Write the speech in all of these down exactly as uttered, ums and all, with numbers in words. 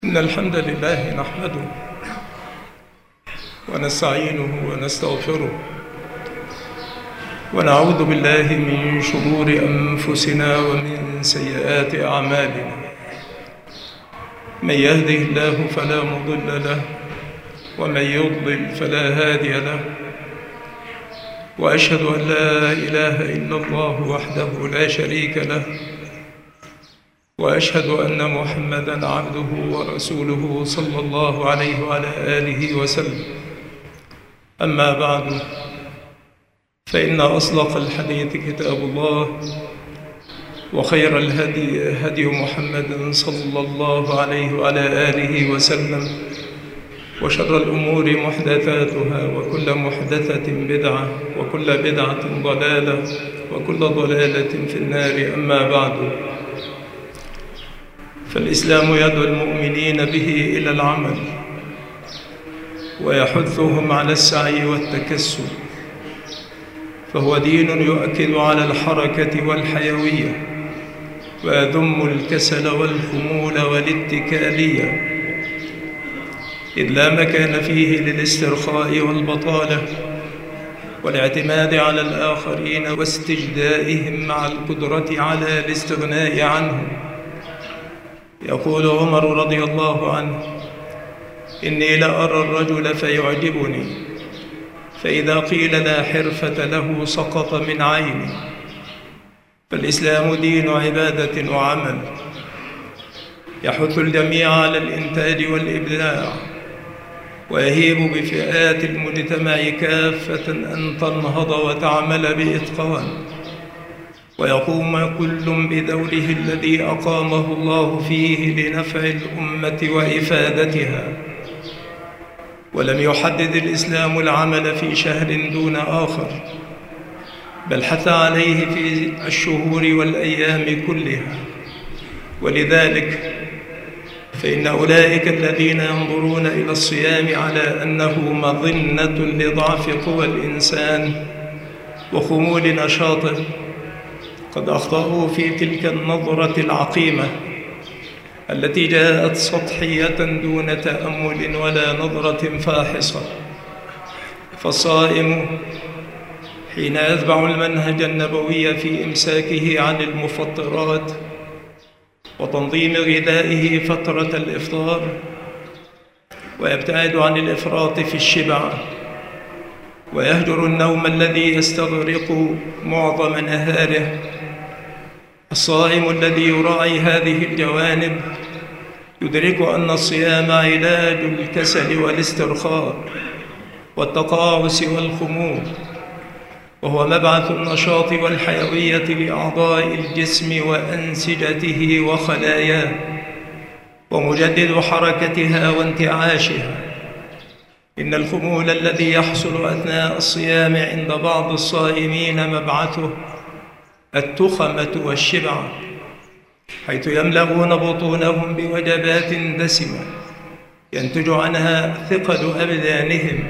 إن الحمد لله نحمده ونستعينه ونستغفره ونعوذ بالله من شرور أنفسنا ومن سيئات أعمالنا. من يهده الله فلا مضل له ومن يضلل فلا هادي له، وأشهد أن لا إله إلا الله وحده لا شريك له، وأشهد أن محمدًا عبده ورسوله صلى الله عليه وعلى آله وسلم. أما بعد، فإن أصدق الحديث كتاب الله، وخير الهدي هدي محمد صلى الله عليه وعلى آله وسلم، وشر الأمور محدثاتها، وكل محدثة بدعة، وكل بدعة ضلالة، وكل ضلالة في النار. أما بعد، فالإسلام يدعو المؤمنين به إلى العمل ويحثهم على السعي والتكسب، فهو دين يؤكد على الحركة والحيوية ويذم الكسل والخمول والاتكالية، إذ لا مكان فيه للاسترخاء والبطالة والاعتماد على الآخرين واستجدائهم مع القدرة على الاستغناء عنهم. يقول عمر رضي الله عنه: إني لأرى الرجل فيعجبني، فإذا قيل لا حرفة له سقط من عيني. فالإسلام دين عبادة وعمل، يحث الجميع على الإنتاج والإبداع، ويهيب بفئات المجتمع كافة أن تنهض وتعمل بإتقان، ويقوم كل بدوره الذي أقامه الله فيه لنفع الأمة وإفادتها. ولم يحدد الإسلام العمل في شهر دون آخر، بل حث عليه في الشهور والأيام كلها. ولذلك فإن أولئك الذين ينظرون إلى الصيام على أنه مظنة لضعف قوى الإنسان وخمول نشاطه قد أخطأوا في تلك النظرة العقيمة التي جاءت سطحية دون تأمل ولا نظرة فاحصة. فالصائم حين يتبع المنهج النبوي في إمساكه عن المفطرات وتنظيم غذائه فترة الإفطار، ويبتعد عن الإفراط في الشبع، ويهجر النوم الذي يستغرق معظم نهاره، الصائم الذي يراعي هذه الجوانب يدرك أن الصيام علاج الكسل والاسترخاء والتقاعس والخمول، وهو مبعث النشاط والحيوية لأعضاء الجسم وأنسجته وخلاياه، ومجدد حركتها وانتعاشها. إن الخمول الذي يحصل أثناء الصيام عند بعض الصائمين مبعثه التخمة والشبع، حيث يملؤون بطونهم بوجبات دسمة ينتج عنها ثقل أبدانهم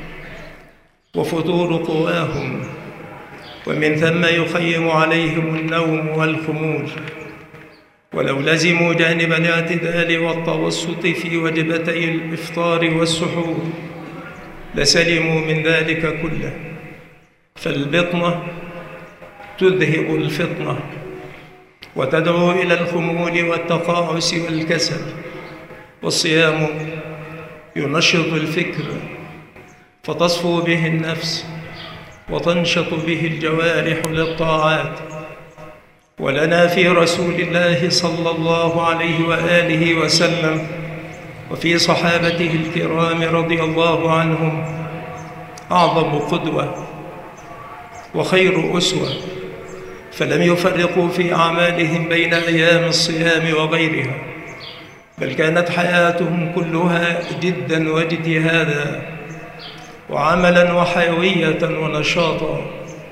وفتور قواهم، ومن ثم يخيم عليهم النوم والخمول. ولو لزموا جانب الاعتدال والتوسط في وجبتي الإفطار والسحور لسلموا من ذلك كله. فالبطنة تذهب الفطنة وتدعو إلى الخمول والتقاعس والكسل، والصيام ينشط الفكر فتصفو به النفس وتنشط به الجوارح للطاعات. ولنا في رسول الله صلى الله عليه وآله وسلم وفي صحابته الكرام رضي الله عنهم أعظم قدوة وخير أسوة، فلم يفرقوا في أعمالهم بين أيام الصيام وغيرها، بل كانت حياتهم كلها جداً واجتهاداً وعملاً وحيوية ونشاطاً.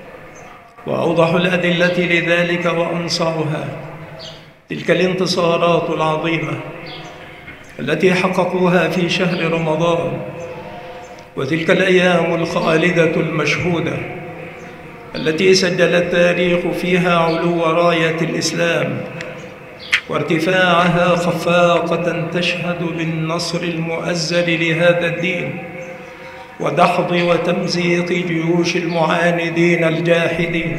وأوضح الأدلة لذلك وأنصعها تلك الانتصارات العظيمة التي حققوها في شهر رمضان، وتلك الأيام الخالدة المشهودة التي سجل التاريخ فيها علو راية الإسلام وارتفاعها خفاقة تشهد بالنصر المؤزل لهذا الدين ودحض وتمزيق جيوش المعاندين الجاحدين.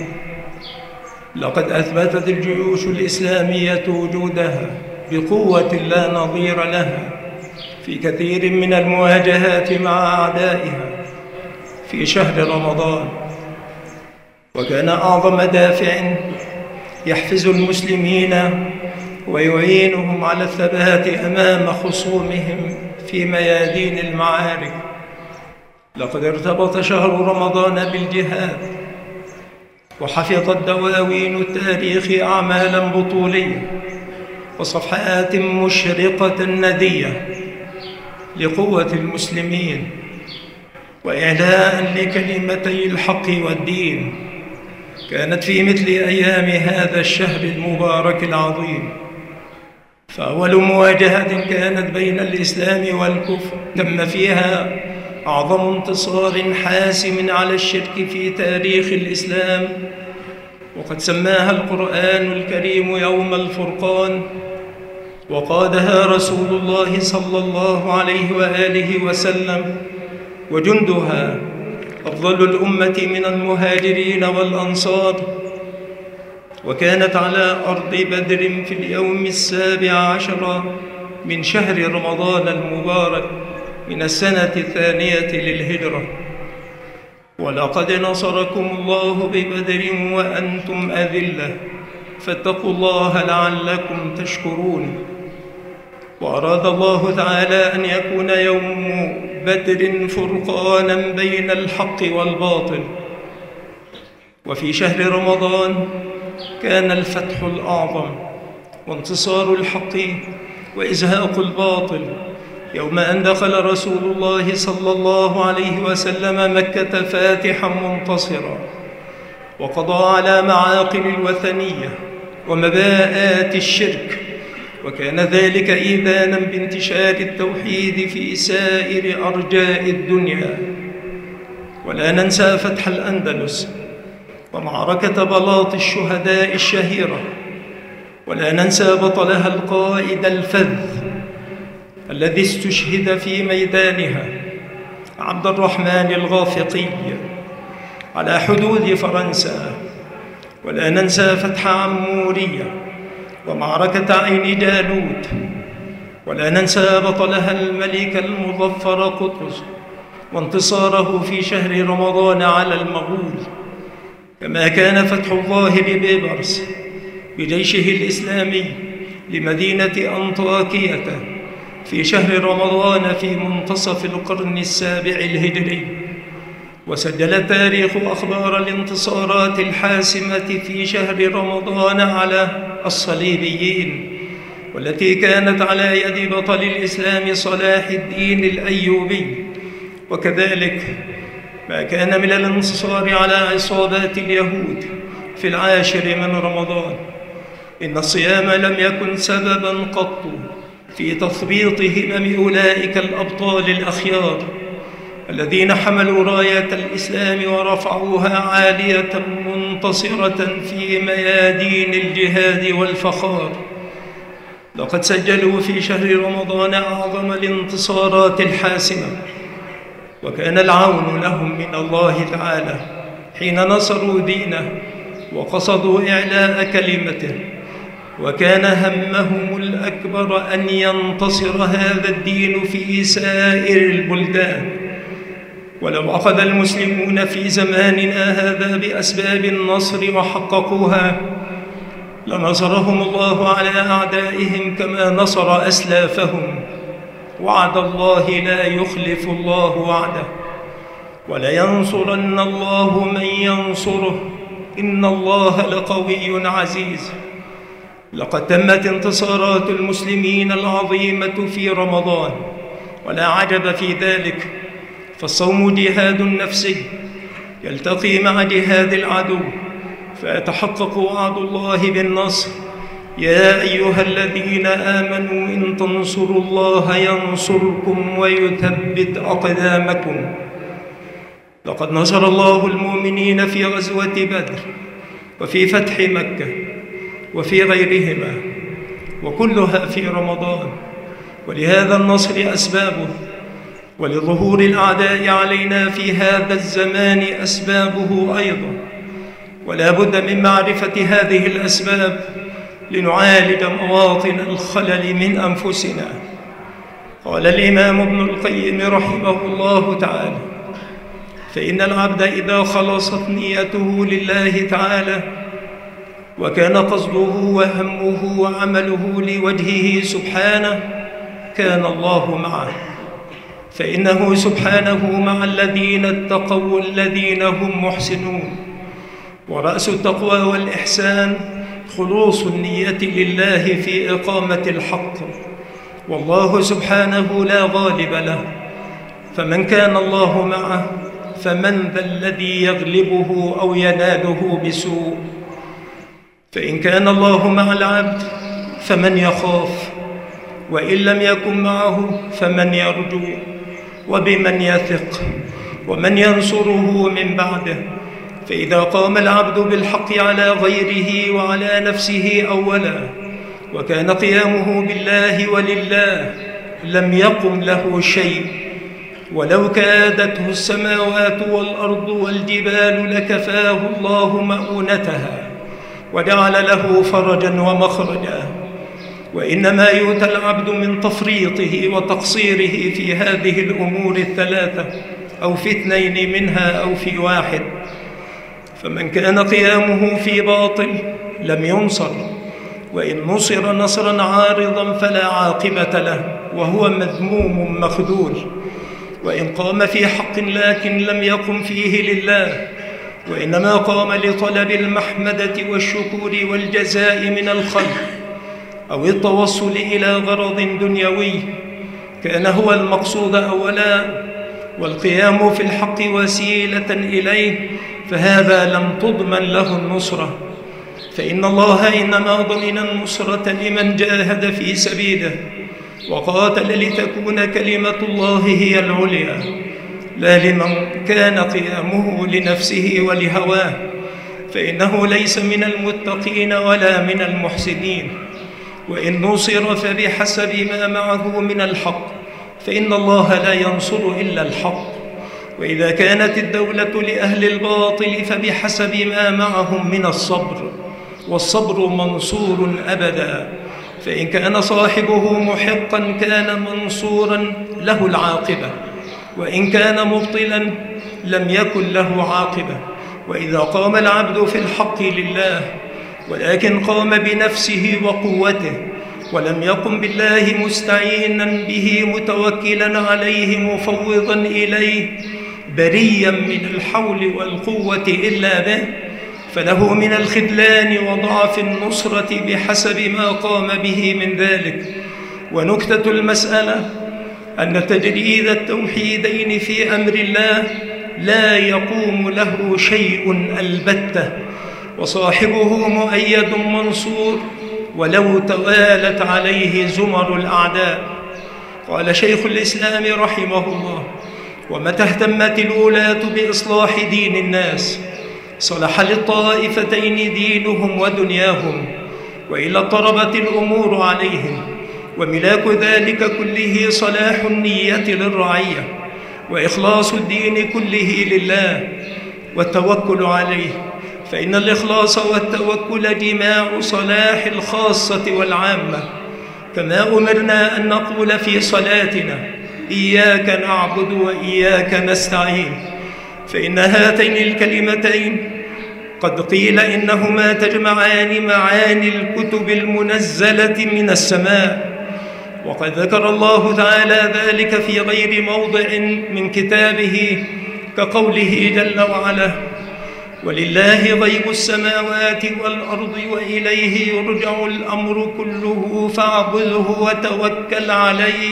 لقد أثبتت الجيوش الإسلامية وجودها بقوة لا نظير لها في كثير من المواجهات مع أعدائها في شهر رمضان، وكان أعظم دافع يحفز المسلمين ويعينهم على الثبات أمام خصومهم في ميادين المعارك. لقد ارتبط شهر رمضان بالجهاد، وحفظت دواوين التاريخ أعمالا بطولية وصفحات مشرقة ندية لقوة المسلمين وإعلاء لكلمتي الحق والدين. كانت في مثل أيام هذا الشهر المبارك العظيم، فأول مواجهة كانت بين الإسلام والكفر تم فيها أعظم انتصار حاسم على الشرك في تاريخ الإسلام، وقد سماها القرآن الكريم يوم الفرقان، وقادها رسول الله صلى الله عليه وآله وسلم وجندها أفضل الأمة من المهاجرين والأنصار. وكانت على أرض بدر في اليوم السابع عشر من شهر رمضان المبارك من السنة الثانية للهجرة. ولقد نصركم الله ببدر وأنتم أذلة فاتقوا الله لعلكم تشكرون. وأراد الله تعالى أن يكون يوم بدر فرقانا بين الحق والباطل. وفي شهر رمضان كان الفتح الأعظم وانتصار الحق وإزهاق الباطل يوم أن دخل رسول الله صلى الله عليه وسلم مكة فاتحا منتصرا، وقضى على معاقل الوثنية ومباءات الشرك، وكان ذلك إيذانا بانتشار التوحيد في سائر أرجاء الدنيا. ولا ننسى فتح الأندلس ومعركة بلاط الشهداء الشهيرة، ولا ننسى بطلها القائد الفذ الذي استشهد في ميدانها عبد الرحمن الغافقي على حدود فرنسا. ولا ننسى فتح عمورية ومعركة عين جالوت، ولا ننسى بطلها الملك المظفر قطز وانتصاره في شهر رمضان على المغول. كما كان فتح الظاهر بيبرس بجيشه الإسلامي لمدينة أنطاكية في شهر رمضان في منتصف القرن السابع الهجري. وسجل التاريخ أخبار الانتصارات الحاسمة في شهر رمضان على الصليبيين، والتي كانت على يد بطل الإسلام صلاح الدين الأيوبي. وكذلك ما كان من الانتصار على عصابات اليهود في العاشر من رمضان. إن الصيام لم يكن سبباً قط في تثبيط همم أولئك الأبطال الأخيار الذين حملوا راية الإسلام ورفعوها عالية منتصرة في ميادين الجهاد والفخار. لقد سجلوا في شهر رمضان أعظم الانتصارات الحاسمة، وكان العون لهم من الله تعالى حين نصروا دينه وقصدوا إعلاء كلمته. وكان همهم الأكبر أن ينتصر هذا الدين في سائر البلدان. ولو أخذ المسلمون في زماننا هذا بأسباب النصر وحققوها لنصرهم الله على أعدائهم كما نصر أسلافهم. وعد الله لا يخلف الله وعده، ولينصرن الله من ينصره إن الله لقوي عزيز. لقد تمت انتصارات المسلمين العظيمة في رمضان، ولا عجب في ذلك، فالصوم جهاد نفسي يلتقي مع جهاد العدو فيتحقق وعد الله بالنصر. يا أيها الذين آمنوا إن تنصروا الله ينصركم ويثبت أقدامكم. لقد نصر الله المؤمنين في غزوة بدر وفي فتح مكة وفي غيرهما، وكلها في رمضان، ولهذا النصر أسبابه، ولظهور الأعداء علينا في هذا الزمان أسبابه أيضا، ولا بد من معرفة هذه الأسباب لنعالج مواطن الخلل من أنفسنا. قال الإمام ابن القيم رحمه الله تعالى: فإن العبد إذا خلصت نيته لله تعالى وكان قصده وهمه وعمله لوجهه سبحانه كان الله معه، فإنه سبحانه مع الذين اتقوا والذين هم محسنون. ورأس التقوى والإحسان خلوص النية لله في إقامة الحق، والله سبحانه لا غالب له، فمن كان الله معه فمن ذا الذي يغلبه أو يناله بسوء؟ فإن كان الله مع العبد فمن يخاف، وإن لم يكن معه فمن يرجو، وبمن يثق، ومن ينصره من بعده. فإذا قام العبد بالحق على غيره وعلى نفسه أولا، وكان قيامه بالله ولله، لم يقم له شيء، ولو كادته السماوات والأرض والجبال لكفاه الله مؤونتها وجعل له فرجا ومخرجا. وإنما يؤتى العبد من تفريطه وتقصيره في هذه الأمور الثلاثة، أو في اثنين منها أو في واحد. فمن كان قيامه في باطل لم ينصر، وإن نصر نصرا عارضا فلا عاقبة له، وهو مذموم مخذول. وإن قام في حق لكن لم يقم فيه لله، وإنما قام لطلب المحمدة والشكور والجزاء من الخلق أو التوصل إلى غرض دنيوي، كان هو المقصود أولا، والقيام في الحق وسيلة إليه، فهذا لم تضمن له النصرة. فإن الله إنما ضمن النصرة لمن جاهد في سبيله وقاتل لتكون كلمة الله هي العليا، لا لمن كان قيامه لنفسه ولهواه، فإنه ليس من المتقين ولا من المحسنين. وإن نصر فبحسب ما معه من الحق، فإن الله لا ينصر إلا الحق. وإذا كانت الدولة لأهل الباطل فبحسب ما معهم من الصبر، والصبر منصور أبدا. فإن كان صاحبه محقا كان منصورا له العاقبة، وإن كان مبطلا لم يكن له عاقبة. وإذا قام العبد في الحق لله ولكن قام بنفسه وقوته، ولم يقم بالله مستعينا به متوكلا عليه مفوضا إليه بريا من الحول والقوة إلا به، فله من الخذلان وضعف النصرة بحسب ما قام به من ذلك. ونكتة المسألة أن تجريد التوحيدين في أمر الله لا يقوم له شيء البتة، وصاحبه مؤيد منصور ولو توالت عليه زمر الأعداء. قال شيخ الإسلام رحمه الله: ومتى اهتمت الولاة بإصلاح دين الناس صلح للطائفتين دينهم ودنياهم، وإلا اضطربت الأمور عليهم. وملاك ذلك كله صلاح النية للرعية، وإخلاص الدين كله لله، والتوكل عليه، فإن الإخلاص والتوكل جماع صلاح الخاصة والعامة. كما أمرنا أن نقول في صلاتنا: إياك نعبد وإياك نستعين، فإن هاتين الكلمتين قد قيل إنهما تجمعان معاني الكتب المنزلة من السماء، وقد ذكر الله تعالى ذلك في غير موضع من كتابه، كقوله جل وعلا: ولله غيب السماوات والأرض وإليه يرجع الأمر كله فاعبده وتوكل عليه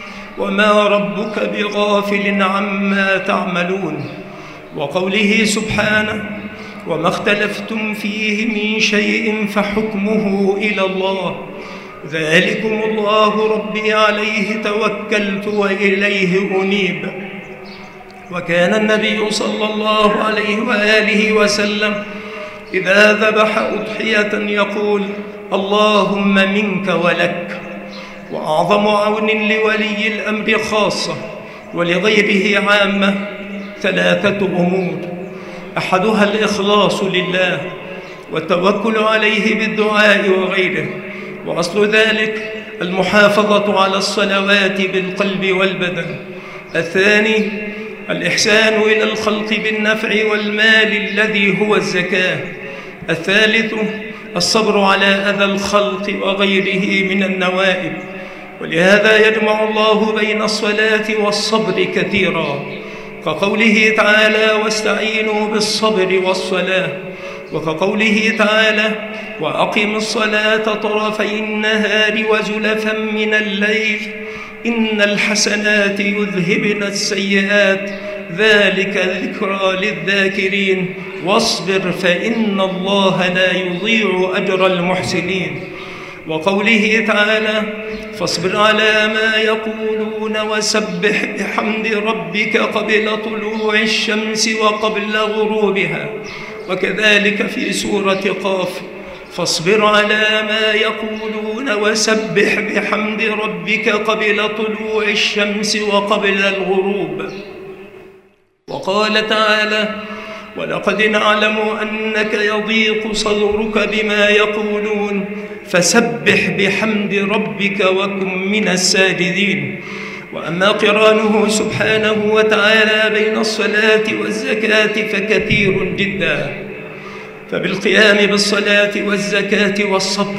وما ربك بغافل عما تعملون. وقوله سبحانه: وما اختلفتم فيه من شيء فحكمه إلى الله ذلكم الله ربي عليه توكلت وإليه أنيب. وكان النبي صلى الله عليه وآله وسلم إذا ذبح أضحية يقول: اللهم منك ولك. وأعظم عون لولي الأمر خاصة ولغيره عامة ثلاثة أمور: أحدها الإخلاص لله والتوكل عليه بالدعاء وغيره، وأصل ذلك المحافظة على الصلوات بالقلب والبدن. الثاني الإحسان إلى الخلق بالنفع والمال الذي هو الزكاة. الثالث الصبر على أذى الخلق وغيره من النوائب. ولهذا يجمع الله بين الصلاة والصبر كثيرا، كقوله تعالى: واستعينوا بالصبر والصلاة، وكقوله تعالى: وأقم الصلاة طرفي النهار وزلفا من الليل إن الحسنات يذهبن السيئات ذلك ذكرى للذاكرين واصبر فإن الله لا يضيع أجر المحسنين. وقوله تعالى: فاصبر على ما يقولون وسبح بحمد ربك قبل طلوع الشمس وقبل غروبها. وكذلك في سورة قاف: فاصبر على ما يقولون وسبح بحمد ربك قبل طلوع الشمس وقبل الغروب. وقال تعالى: ولقد نعلم أنك يضيق صدرك بما يقولون فسبح بحمد ربك وكن من الساجدين. وأما قرانه سبحانه وتعالى بين الصلاة والزكاة فكثير جدا، فبالقيام بالصلاة والزكاة والصبر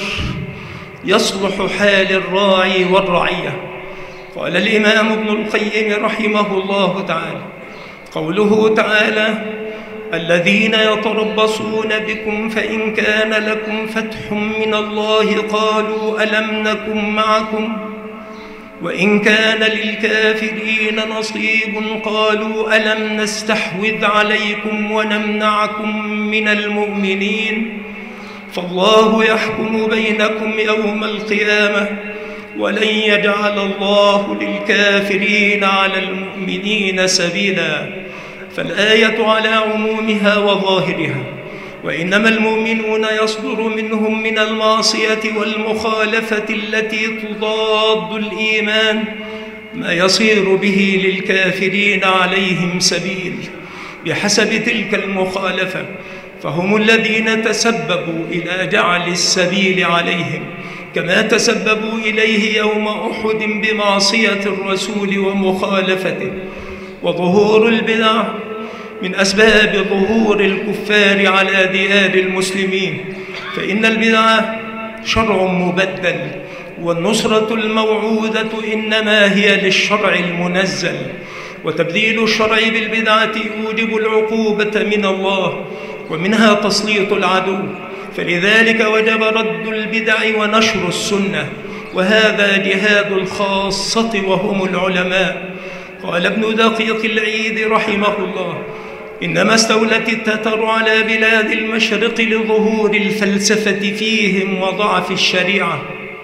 يصلح حال الراعي والرعية. قال الإمام ابن القيم رحمه الله تعالى: قوله تعالى: الذين يتربصون بكم فإن كان لكم فتح من الله قالوا ألم نكن معكم وإن كان للكافرين نصيب قالوا ألم نستحوذ عليكم ونمنعكم من المؤمنين فالله يحكم بينكم يوم القيامة ولن يجعل الله للكافرين على المؤمنين سبيلا. فالآية على عمومها وظاهرها، وإنما المؤمنون يصدر منهم من المعصية والمخالفة التي تضاد الإيمان ما يصير به للكافرين عليهم سبيل بحسب تلك المخالفة، فهم الذين تسببوا إلى جعل السبيل عليهم، كما تسببوا إليه يوم أحد بمعصية الرسول ومخالفته. وظهور البدع من أسباب ظهور الكفار على ديار المسلمين، فإن البدع شرع مبدل، والنصرة الموعودة إنما هي للشرع المنزل، وتبديل الشرع بالبدعة يوجب العقوبة من الله، ومنها تسليط العدو، فلذلك وجب رد البدع ونشر السنة، وهذا جهاد الخاصة وهم العلماء. قال ابن دقيق العيد رحمه الله: إنما استولت التتر على بلاد المشرق لظهور الفلسفة فيهم وضعف الشريعة،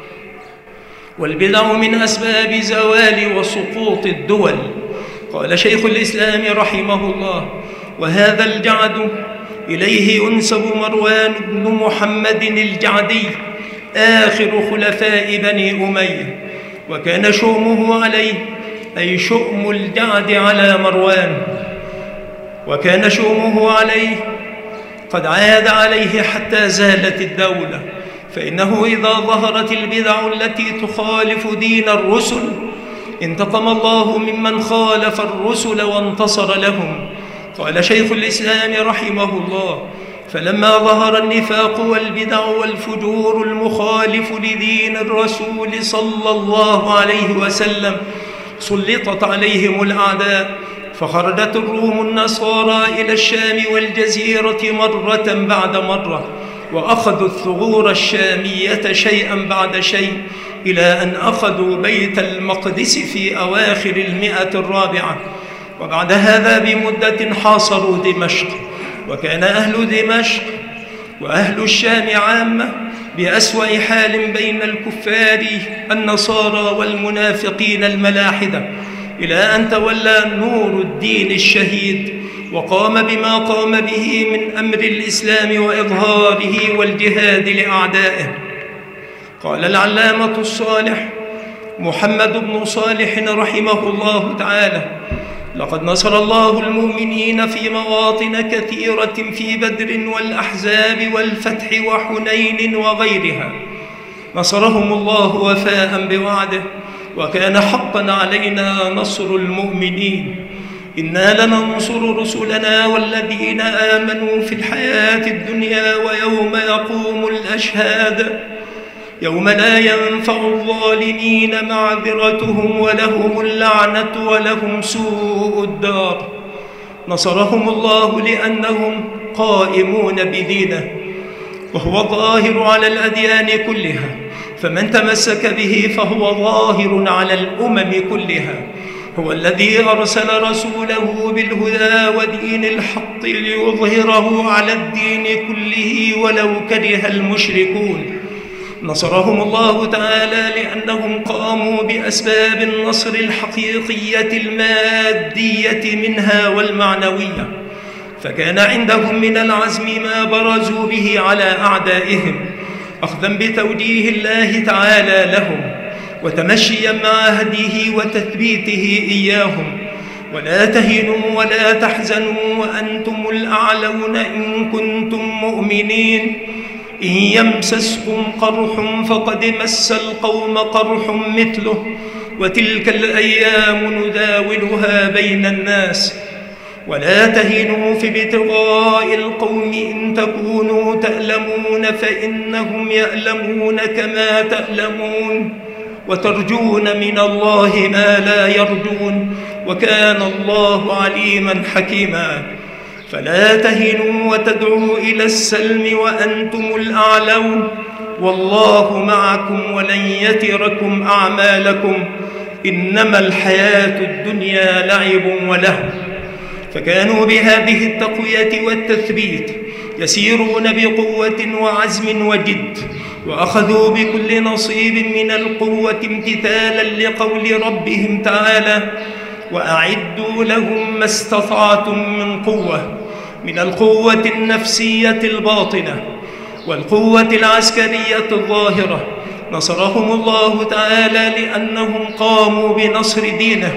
والبدع من أسباب زوال وسقوط الدول. قال شيخ الإسلام رحمه الله: وهذا الجعد إليه ينسب مروان بن محمد الجعدي آخر خلفاء بني أمية، وكان شؤمه عليه أي شؤم الجعد على مروان، وكان شؤمه عليه قد عاد عليه حتى زالت الدولة، فإنه إذا ظهرت البدع التي تخالف دين الرسل انتقم الله ممن خالف الرسل وانتصر لهم. قال شيخ الإسلام رحمه الله: فلما ظهر النفاق والبدع والفجور المخالف لدين الرسول صلى الله عليه وسلم سلطت عليهم الأعداء، فخرجت الروم النصارى إلى الشام والجزيرة مرة بعد مرة، وأخذوا الثغور الشامية شيئا بعد شيء، إلى أن أخذوا بيت المقدس في أواخر المئة الرابعة. وبعد هذا بمدة حاصروا دمشق، وكان أهل دمشق وأهل الشام عامة بأسوأ حال بين الكفار النصارى والمنافقين الملاحدة، إلى أن تولى نور الدين الشهيد وقام بما قام به من أمر الإسلام وإظهاره والجهاد لأعدائه. قال العلامة الصالح محمد بن صالح رحمه الله تعالى: لقد نصر الله المؤمنين في مواطن كثيرة في بدر والأحزاب والفتح وحنين وغيرها، نصرهم الله وفاء بوعده، وكان حقا علينا نصر المؤمنين. إنا لننصر رسلنا والذين آمنوا في الحياة الدنيا ويوم يقوم الأشهاد، يوم لا ينفع الظالمين معذرتهم ولهم اللعنة ولهم سوء الدار. نصرهم الله لأنهم قائمون بدينه، وهو ظاهر على الأديان كلها، فمن تمسك به فهو ظاهر على الأمم كلها. هو الذي أرسل رسوله بالهدى ودين الحق ليظهره على الدين كله ولو كره المشركون. نصرهم الله تعالى لأنهم قاموا بأسباب النصر الحقيقية المادية منها والمعنوية، فكان عندهم من العزم ما برزوا به على أعدائهم، أخذا بتوجيه الله تعالى لهم وتمشيا مع هديه وتثبيته إياهم. ولا تهنوا ولا تحزنوا وأنتم الأعلون إن كنتم مؤمنين، إن يمسسكم قرح فقد مس القوم قرح مثله، وتلك الأيام نداولها بين الناس. ولا تهنوا في ابتغاء القوم إن تكونوا تألمون فإنهم يألمون كما تألمون، وترجون من الله ما لا يرجون، وكان الله عليما حكيما. فلا تهنوا وتدعوا إلى السلم وأنتم الأعلون، والله معكم ولن يتركم أعمالكم، إنما الحياة الدنيا لعب ولهو. فكانوا بهذه التقوية والتثبيت يسيرون بقوة وعزم وجد، وأخذوا بكل نصيب من القوة امتثالا لقول ربهم تعالى: وأعدوا لهم ما استطعتم من قوة، من القوة النفسية الباطنة والقوة العسكرية الظاهرة. نصرهم الله تعالى لأنهم قاموا بنصر دينه،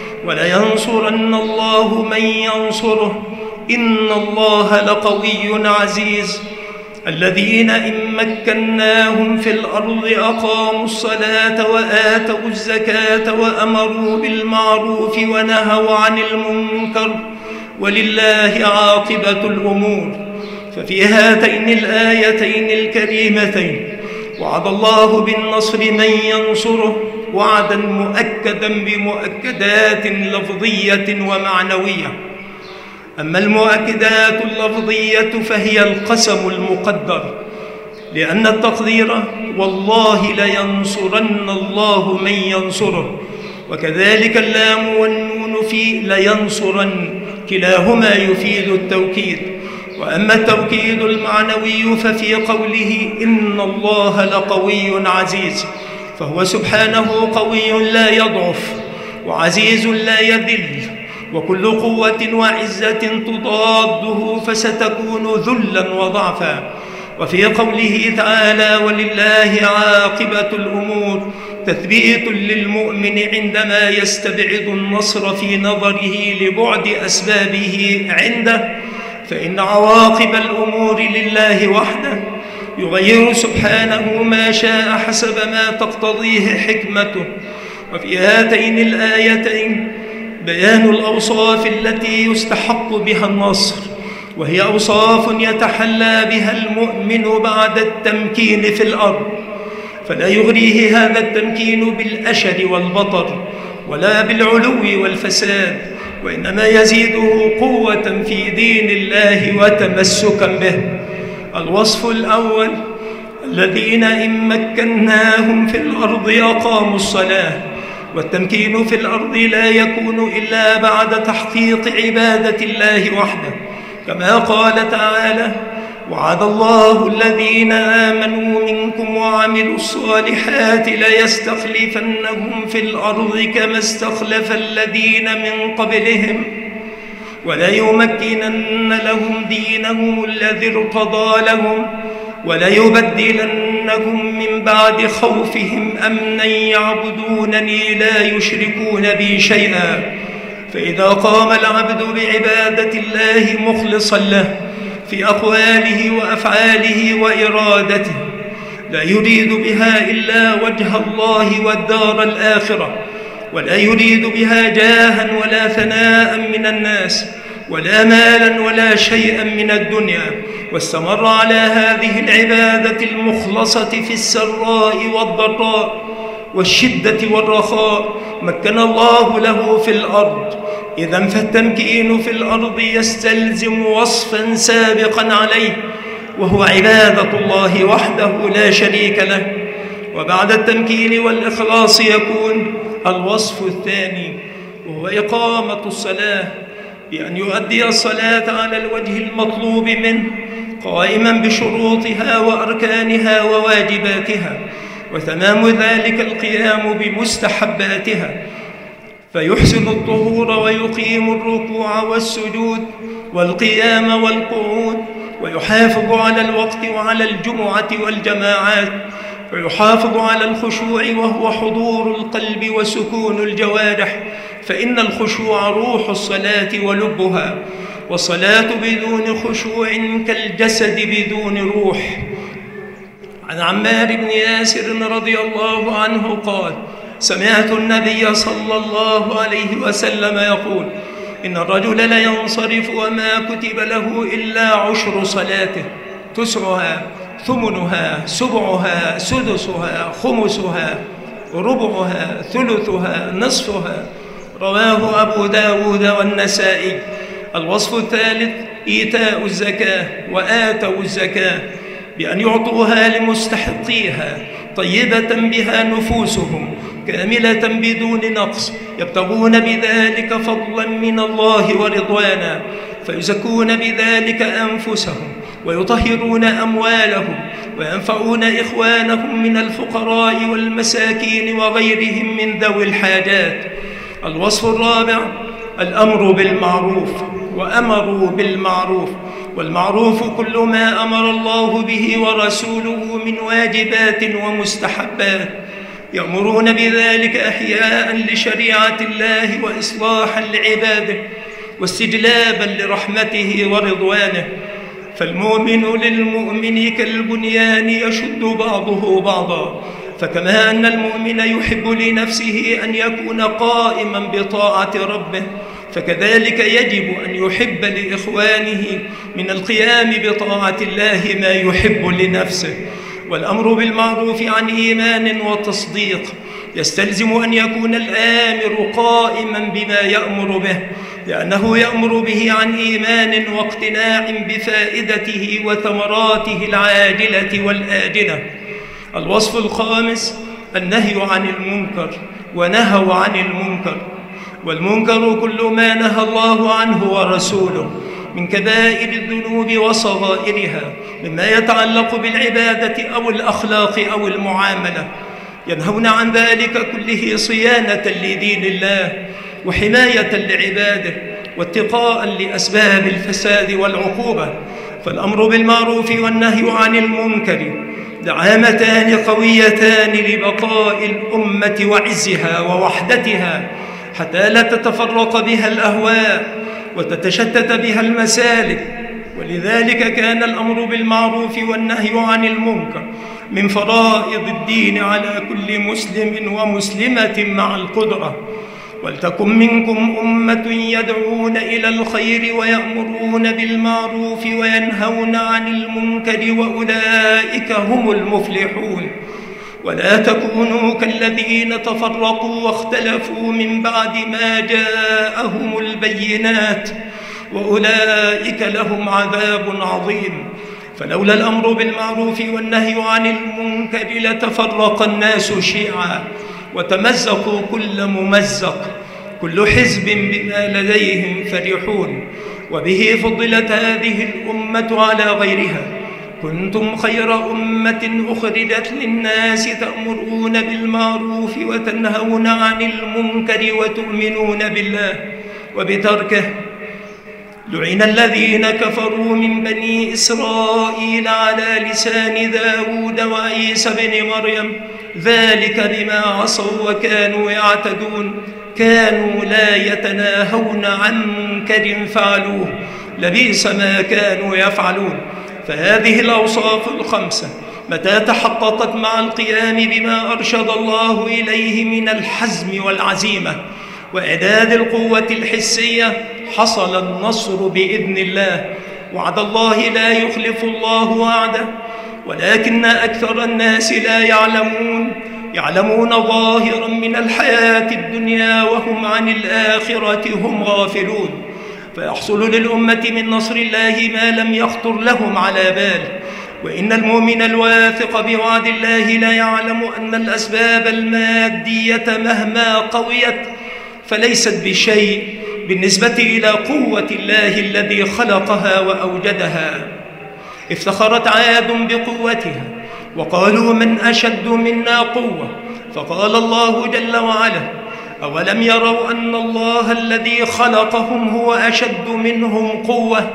ولينصرن الله من ينصره، إن الله لقوي عزيز. الذين إن مكناهم في الأرض أقاموا الصلاة وآتوا الزكاة وأمروا بالمعروف ونهوا عن المنكر، ولله عاقبة الأمور. ففي هاتين الآيتين الكريمتين وعد الله بالنصر من ينصره وعدا مؤكدا بمؤكدات لفظية ومعنوية. أما المؤكدات اللفظية فهي القسم المقدر، لأن التقدير والله لينصرن الله من ينصره، وكذلك اللام والنون في لينصرن كلاهما يفيد التوكيد. وأما التوكيد المعنوي ففي قوله إن الله لقوي عزيز، فهو سبحانه قوي لا يضعف وعزيز لا يذل، وكل قوة وعزة تضاده فستكون ذلا وضعفا. وفي قوله تعالى ولله عاقبة الأمور تثبيت للمؤمن عندما يستبعد النصر في نظره لبعد أسبابه عنده، فإن عواقب الأمور لله وحده، يغير سبحانه ما شاء حسب ما تقتضيه حكمته. وفي هاتين الآيتين بيان الأوصاف التي يستحق بها النصر، وهي أوصاف يتحلى بها المؤمن بعد التمكين في الأرض، فلا يغريه هذا التمكين بالأشر والبطر ولا بالعلو والفساد، وإنما يزيده قوة في دين الله وتمسكا به. الوصف الأول: الذين إن مكناهم في الأرض أقاموا الصلاة. والتمكين في الأرض لا يكون إلا بعد تحقيق عبادة الله وحده، كما قال تعالى: وعد الله الذين آمنوا منكم وعملوا الصالحات ليستخلفنهم في الأرض كما استخلف الذين من قبلهم وليمكنن لهم دينهم الذي ارتضى لهم وليبدلنهم من بعد خوفهم أمنا يعبدونني لا يشركون بي شيئا. فإذا قام العبد بعبادة الله مخلصا له في أقواله وأفعاله وإرادته، لا يريد بها إلا وجه الله والدار الآخرة، ولا يريد بها جاها ولا ثناء من الناس ولا مالا ولا شيئا من الدنيا، واستمر على هذه العبادة المخلصة في السراء والضراء والشدة والرخاء، مكن الله له في الأرض. إذن فالتمكين في الأرض يستلزم وصفا سابقا عليه، وهو عبادة الله وحده لا شريك له. وبعد التمكين والإخلاص يكون الوصف الثاني، وهو إقامة الصلاة، بأن يؤدي الصلاة على الوجه المطلوب منه، قائما بشروطها وأركانها وواجباتها، وتمام ذلك القيام بمستحباتها، فيحسن الطهور ويقيم الركوع والسجود والقيام والقعود، ويحافظ على الوقت وعلى الجمعة والجماعات، ويحافظ على الخشوع وهو حضور القلب وسكون الجوارح، فإن الخشوع روح الصلاة ولبها، والصلاة بدون خشوع كالجسد بدون روح. عن عمار بن ياسر رضي الله عنه قال: سمعت النبي صلى الله عليه وسلم يقول: إن الرجل لينصرف وما كتب له إلا عشر صلاته، تسعها ثمنها سبعها سدسها خمسها ربعها ثلثها نصفها. رواه أبو داود والنسائي. الوصف الثالث إيتاء الزكاة، وآتوا الزكاة بأن يعطوها لمستحقيها طيبة بها نفوسهم كاملة بدون نقص، يبتغون بذلك فضلا من الله ورضوانا، فيزكون بذلك أنفسهم ويطهرون أموالهم وينفعون إخوانهم من الفقراء والمساكين وغيرهم من ذوي الحاجات. الوصف الرابع الأمر بالمعروف، وأمروا بالمعروف، والمعروف كل ما أمر الله به ورسوله من واجبات ومستحبات، يأمرون بذلك إحياء لشريعة الله وإصلاحا لعباده واستجلابا لرحمته ورضوانه. فالمؤمن للمؤمن كالبنيان يشد بعضه بعضا، فكما أن المؤمن يحب لنفسه أن يكون قائما بطاعة ربه، فكذلك يجب أن يحب لإخوانه من القيام بطاعة الله ما يحب لنفسه. والأمر بالمعروف عن إيمان وتصديق يستلزم أن يكون الآمر قائما بما يأمر به، لأنه يأمر به عن إيمان واقتناع بفائدته وثمراته العاجلة والآجلة. الوصف الخامس النهي عن المنكر، ونهوا عن المنكر، والمنكر كل ما نهى الله عنه ورسوله من كبائر الذنوب وصغائرها، مما يتعلق بالعبادة أو الأخلاق أو المعاملة، ينهون عن ذلك كله صيانة لدين الله وحماية لعباده واتقاء لأسباب الفساد والعقوبة. فالأمر بالمعروف والنهي عن المنكر دعامتان قويتان لبقاء الأمة وعزها ووحدتها، حتى لا تتفرق بها الأهواء وتتشتت بها المسالك. ولذلك كان الأمر بالمعروف والنهي عن المنكر من فرائض الدين على كل مسلم ومسلمة مع القدرة. ولتكن منكم أمة يدعون إلى الخير ويأمرون بالمعروف وينهون عن المنكر وأولئك هم المفلحون. ولا تكونوا كالذين تفرقوا واختلفوا من بعد ما جاءهم البينات وأولئك لهم عذاب عظيم. فلولا الأمر بالمعروف والنهي عن المنكر لتفرق الناس شيعا وتمزقوا كل ممزق، كل حزب بما لديهم فرحون. وبه فضلت هذه الأمة على غيرها: كنتم خير أمة أخرجت للناس تأمرون بالمعروف وتنهون عن المنكر وتؤمنون بالله وبتركه لعن الذين كفروا من بني إسرائيل على لسان داود وعيسى بن مريم ذلك بما عصوا وكانوا يعتدون كانوا لا يتناهون عن منكر فعلوه لبئس ما كانوا يفعلون. فهذه الأوصاف الخمسة متى تحققت مع القيام بما أرشد الله إليه من الحزم والعزيمة وإعداد القوة الحسية حصل النصر بإذن الله. وعد الله لا يخلف الله وعده، ولكن أكثر الناس لا يعلمون يعلمون ظاهرا من الحياة الدنيا وهم عن الآخرة هم غافلون. فيحصل للأمة من نصر الله ما لم يخطر لهم على بال. وإن المؤمن الواثق بوعد الله لا يعلم أن الأسباب المادية مهما قويت فليست بشيء بالنسبة إلى قوة الله الذي خلقها وأوجدها. افتخرت عاد بقوتها وقالوا من أشد منا قوة، فقال الله جل وعلا أولم يروا أن الله الذي خلقهم هو أشد منهم قوة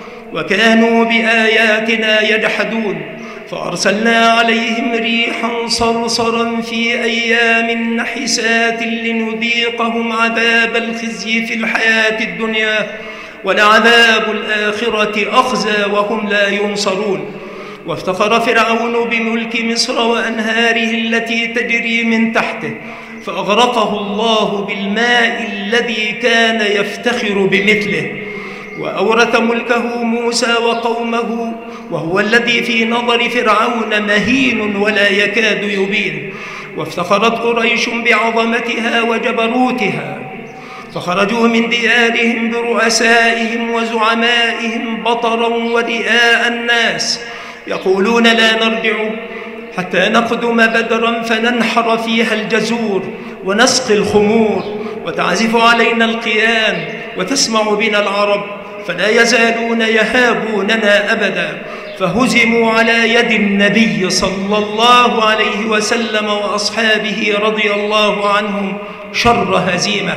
وكانوا بآياتنا يجحدون. فأرسلنا عليهم ريحا صرصرا في أيام نحسات لنذيقهم عذاب الخزي في الحياة الدنيا ولعذاب الآخرة أخزى وهم لا ينصرون. وافتخر فرعون بملك مصر وأنهاره التي تجري من تحته فأغرقه الله بالماء الذي كان يفتخر بمثله. وأورث ملكه موسى وقومه وهو الذي في نظر فرعون مهين ولا يكاد يبين. وافتخرت قريش بعظمتها وجبروتها فخرجوا من ديارهم برؤسائهم وزعمائهم بطرا ورئاء الناس يقولون لا نرجع حتى نقدم بدرا فننحر فيها الجزور ونسقي الخمور وتعزف علينا القيان وتسمع بنا العرب فلا يزالون يهابوننا أبدا. فهزموا على يد النبي صلى الله عليه وسلم وأصحابه رضي الله عنهم شر هزيمة،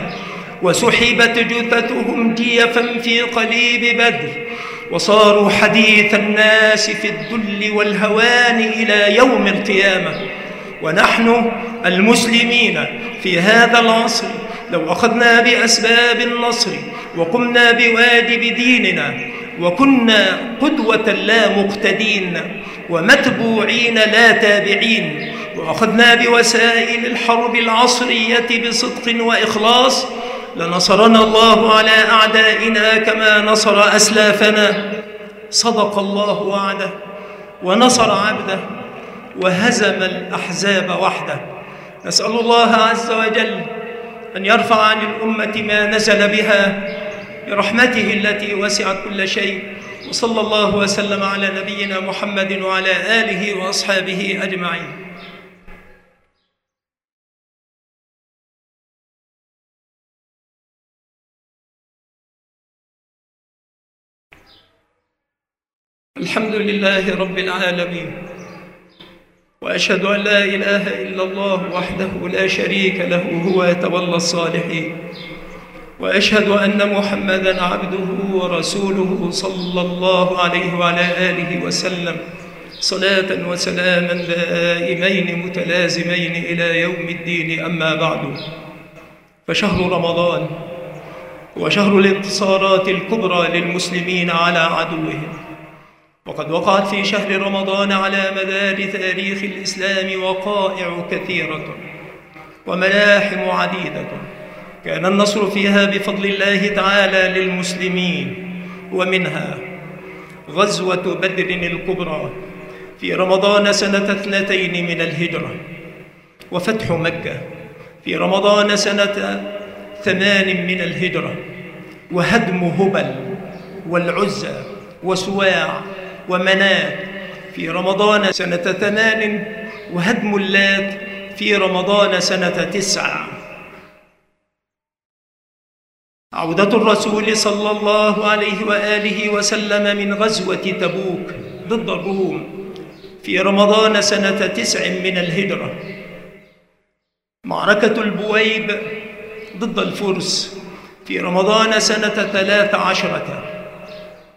وسحبت جثثهم جيفا في قليب بدر وصاروا حديث الناس في الذل والهوان إلى يوم القيامة. ونحن المسلمين في هذا العصر لو أخذنا بأسباب النصر وقمنا بواجب ديننا وكنا قدوة لا مقتدين ومتبوعين لا تابعين وأخذنا بوسائل الحرب العصرية بصدق وإخلاص لنصرنا الله على أعدائنا كما نصر أسلافنا. صدق الله وعده ونصر عبده وهزم الأحزاب وحده. نسأل الله عز وجل أن يرفع عن الأمة ما نزل بها برحمته التي وسعت كل شيء. وصلى الله وسلم على نبينا محمد وعلى آله وأصحابه أجمعين. الحمد لله رب العالمين، وأشهد أن لا إله إلا الله وحده لا شريك له هو يتولى الصالحين، وأشهد أن محمدًا عبده ورسوله صلى الله عليه وعلى آله وسلم صلاة وسلاما دائمين متلازمين إلى يوم الدين. أما بعد، فشهر رمضان وشهر الانتصارات الكبرى للمسلمين على عدوهم، وقد وقعت في شهر رمضان على مدار تاريخ الإسلام وقائع كثيرة وملاحم عديدة كان النصر فيها بفضل الله تعالى للمسلمين، ومنها غزوة بدر الكبرى في رمضان سنة اثنتين من الهجرة، وفتح مكة في رمضان سنة ثمان من الهجرة، وهدم هبل والعزى وسواع ومنات في رمضان سنة ثمان، وهدم اللات في رمضان سنة تسع. عودة الرسول صلى الله عليه وآله وسلم من غزوة تبوك ضد الروم في رمضان سنة تسع من الهجرة، معركة البويب ضد الفرس في رمضان سنة ثلاث عشرة،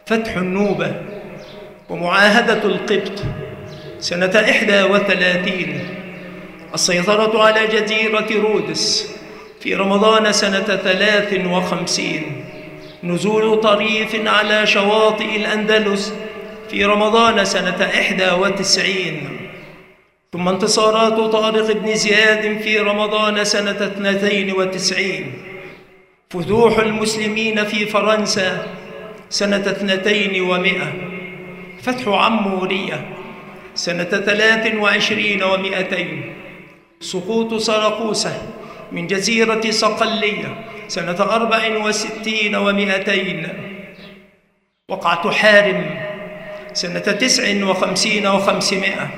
فتح النوبة ومعاهدة القبط سنة إحدى وثلاثين، السيطرة على جزيرة رودس في رمضان سنة ثلاث وخمسين، نزول طريف على شواطئ الأندلس في رمضان سنة إحدى وتسعين، ثم انتصارات طارق بن زياد في رمضان سنة اثنتين وتسعين، فتوح المسلمين في فرنسا سنة اثنتين ومئة، فتح عمورية سنة ثلاث وعشرين ومئتين، سقوط سرقوسة من جزيرة صقلية سنة أربع وستين ومئتين، وقعة حارم سنة تسع وخمسين وخمسمائة،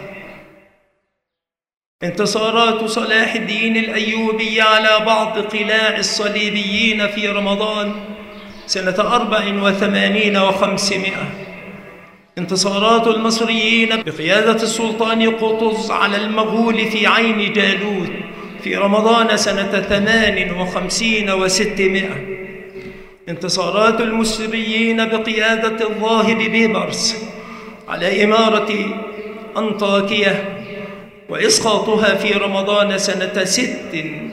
انتصارات صلاح الدين الأيوبي على بعض قلاع الصليبيين في رمضان سنة أربع وثمانين وخمسمائة، انتصارات المصريين بقيادة السلطان قطز على المغول في عين جالوت في رمضان سنة ثمان وخمسين وستمائة، انتصارات المصريين بقيادة الظاهر بيبرس على إمارة أنطاكية وإسقاطها في رمضان سنة ست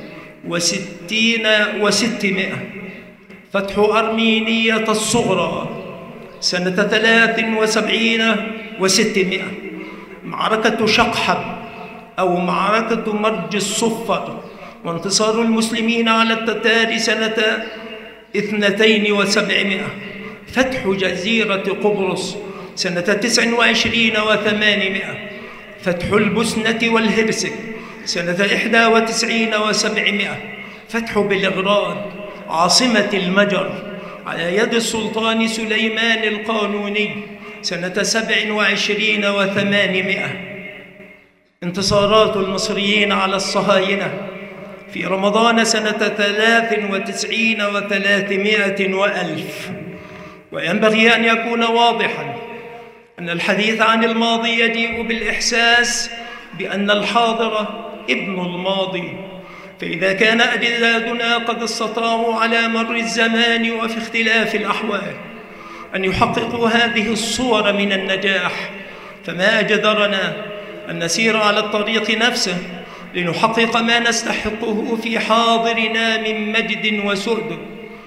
وستين وستمائة، فتح أرمينية الصغرى سنة ثلاث وسبعين وستمائة، معركة شقحب أو معركة مرج الصفر وانتصار المسلمين على التتار سنة اثنتين وسبعمائة، فتح جزيرة قبرص سنة تسع وعشرين وثمانمائة، فتح البوسنة والهرسك سنة إحدى وتسعين وسبعمائة، فتح بلغراد عاصمة المجر على يد السلطان سليمان القانوني سنة سبع وعشرين وثمانمائة، انتصارات المصريين على الصهاينة في رمضان سنة ثلاث وتسعين وثلاثمائة وألف. وينبغي أن يكون واضحاً أن الحديث عن الماضي يجيء بالإحساس بأن الحاضر ابن الماضي، فإذا كان أجدادنا قد استطاعوا على مر الزمان وفي اختلاف الأحوال أن يحققوا هذه الصور من النجاح، فما أجدرنا أن نسير على الطريق نفسه لنحقق ما نستحقه في حاضرنا من مجد وسؤدد.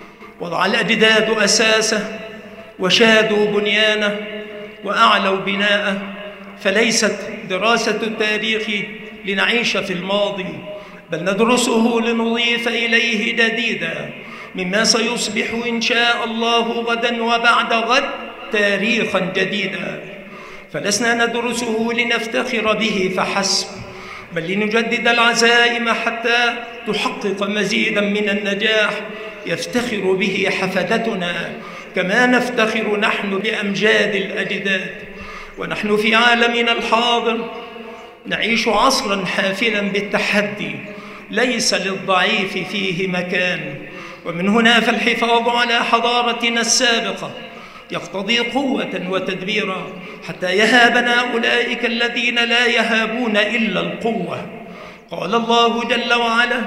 وضع الأجداد أساسه وشادوا بنيانه وأعلوا بناءه، فليست دراسة التاريخ لنعيش في الماضي، بل ندرسه لنضيف إليه جديدا مما سيصبح إن شاء الله غدا وبعد غد تاريخا جديدا. فلسنا ندرسه لنفتخر به فحسب، بل لنجدد العزائم حتى تحقق مزيدا من النجاح يفتخر به حفدتنا كما نفتخر نحن بأمجاد الأجداد. ونحن في عالمنا الحاضر نعيش عصرا حافلا بالتحدي ليس للضعيف فيه مكان، ومن هنا فالحفاظ على حضارتنا السابقة يقتضي قوة وتدبيرا حتى يهابنا أولئك الذين لا يهابون إلا القوة. قال الله جل وعلا: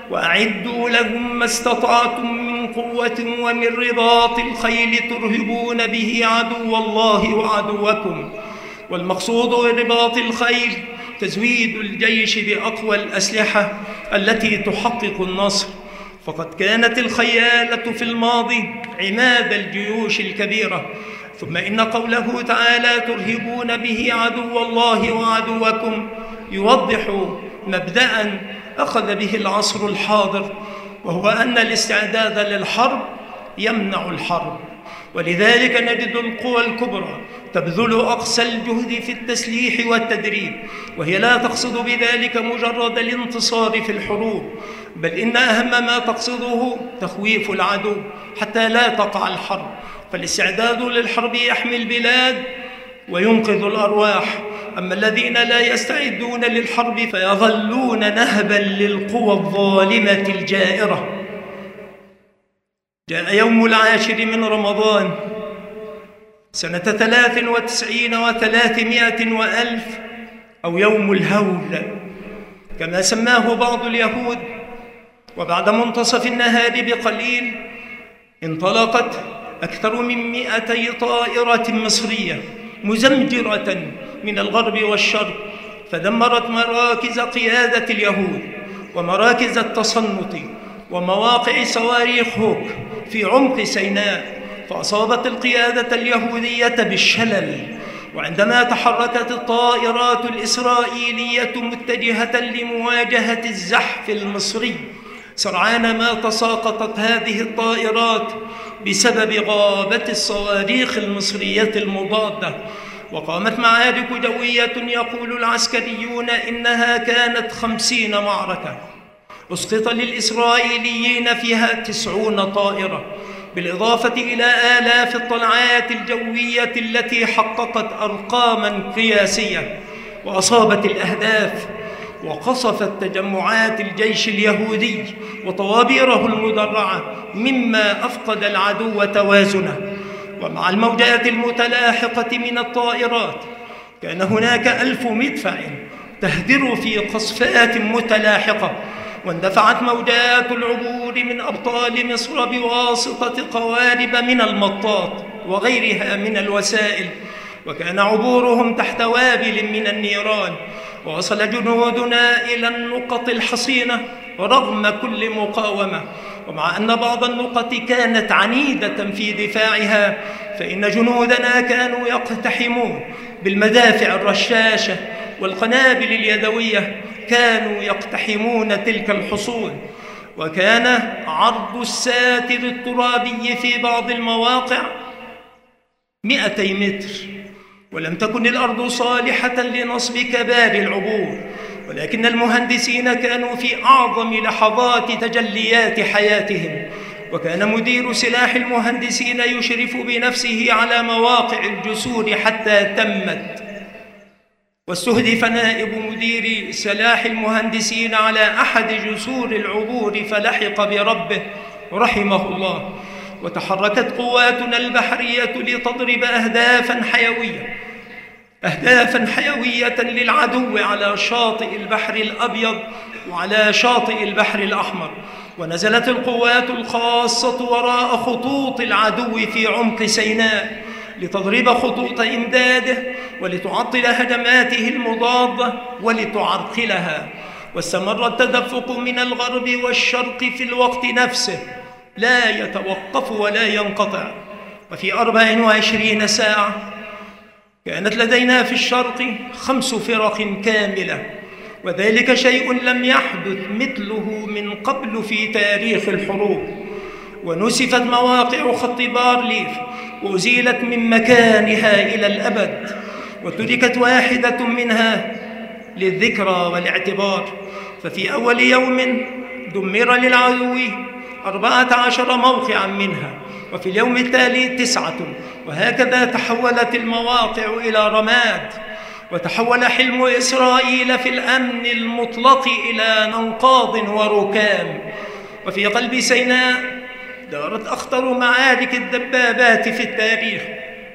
وأعدوا لهم ما استطعتم من قوة ومن رباط الخيل ترهبون به عدو الله وعدوكم. والمقصود برباط الخيل تزويد الجيش بأقوى الأسلحة التي تحقق النصر، فقد كانت الخيالة في الماضي عماد الجيوش الكبيرة. ثم إن قوله تعالى ترهبون به عدو الله وعدوكم يوضح مبدأ أخذ به العصر الحاضر، وهو أن الاستعداد للحرب يمنع الحرب. ولذلك نجد القوى الكبرى تبذل أقصى الجهد في التسليح والتدريب، وهي لا تقصد بذلك مجرد الانتصار في الحروب، بل إن أهم ما تقصده تخويف العدو حتى لا تقع الحرب. فالاستعداد للحرب يحمي البلاد وينقذ الأرواح، أما الذين لا يستعدون للحرب فيظلون نهبا للقوى الظالمة الجائرة. جاء يوم العاشر من رمضان سنة ثلاث وتسعين وثلاثمائة وألف، أو يوم الهول كما سماه بعض اليهود. وبعد منتصف النهار بقليل انطلقت أكثر من مئتي طائرة مصرية مزمجرة من الغرب والشرق، فدمرت مراكز قيادة اليهود ومراكز التصنت ومواقع صواريخ هوك في عمق سيناء، فأصابت القيادة اليهودية بالشلل. وعندما تحركت الطائرات الإسرائيلية متجهة لمواجهة الزحف المصري، سرعان ما تساقطت هذه الطائرات بسبب غابة الصواريخ المصرية المضادة، وقامت معارك جوية يقول العسكريون إنها كانت خمسين معركة، أسقط للإسرائيليين فيها تسعون طائرة، بالإضافة إلى آلاف الطلعات الجوية التي حققت أرقاماً قياسية وأصابت الأهداف وقصفت تجمعات الجيش اليهودي وطوابيره المدرعة، مما أفقد العدو توازنه. ومع الموجات المتلاحقة من الطائرات كان هناك ألف مدفع تهدر في قصفات متلاحقة، واندفعت موجات العبور من أبطال مصر بواسطة قوارب من المطاط وغيرها من الوسائل، وكان عبورهم تحت وابل من النيران. ووصل جنودنا إلى النقط الحصينة رغم كل مقاومة، ومع أن بعض النقط كانت عنيدة في دفاعها، فإن جنودنا كانوا يقتحمون بالمدافع الرشاشة والقنابل اليدوية، كانوا يقتحمون تلك الحصون. وكان عرض الساتر الترابي في بعض المواقع مئتي متر، ولم تكن الأرض صالحة لنصب كبار العبور، ولكن المهندسين كانوا في أعظم لحظات تجليات حياتهم. وكان مدير سلاح المهندسين يشرف بنفسه على مواقع الجسور حتى تمت، واستهدف نائب مدير سلاح المهندسين على أحد جسور العبور فلحق بربه رحمه الله. وتحركت قواتنا البحرية لتضرب أهدافاً حيوية أهدافاً حيوية للعدو على شاطئ البحر الأبيض وعلى شاطئ البحر الأحمر. ونزلت القوات الخاصة وراء خطوط العدو في عمق سيناء لتضرب خطوط إمداده ولتعطل هجماته المضادة ولتعرقلها. واستمر التدفق من الغرب والشرق في الوقت نفسه لا يتوقف ولا ينقطع. وفي أربع وعشرين ساعة كانت لدينا في الشرق خمس فرق كاملة، وذلك شيء لم يحدث مثله من قبل في تاريخ الحروب. ونسفت مواقع خط بارليف وأزيلت من مكانها إلى الأبد، وتركت واحدة منها للذكرى والاعتبار. ففي أول يوم دمر للعدو أربعة عشر موقعاً منها، وفي اليوم التالي تسعة، وهكذا تحولت المواقع إلى رماد. وتحول حلم إسرائيل في الأمن المطلق إلى أنقاض وركام. وفي قلب سيناء دارت أخطر معارك الدبابات في التاريخ،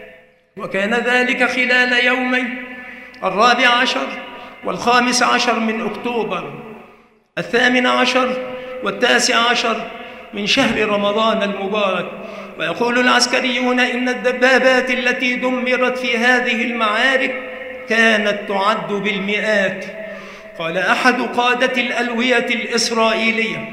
وكان ذلك خلال يومي الرابع عشر والخامس عشر من أكتوبر، الثامن عشر والتاسع عشر من شهر رمضان المبارك. ويقول العسكريون إن الدبابات التي دمرت في هذه المعارك كانت تعد بالمئات. قال أحد قادة الألوية الإسرائيلية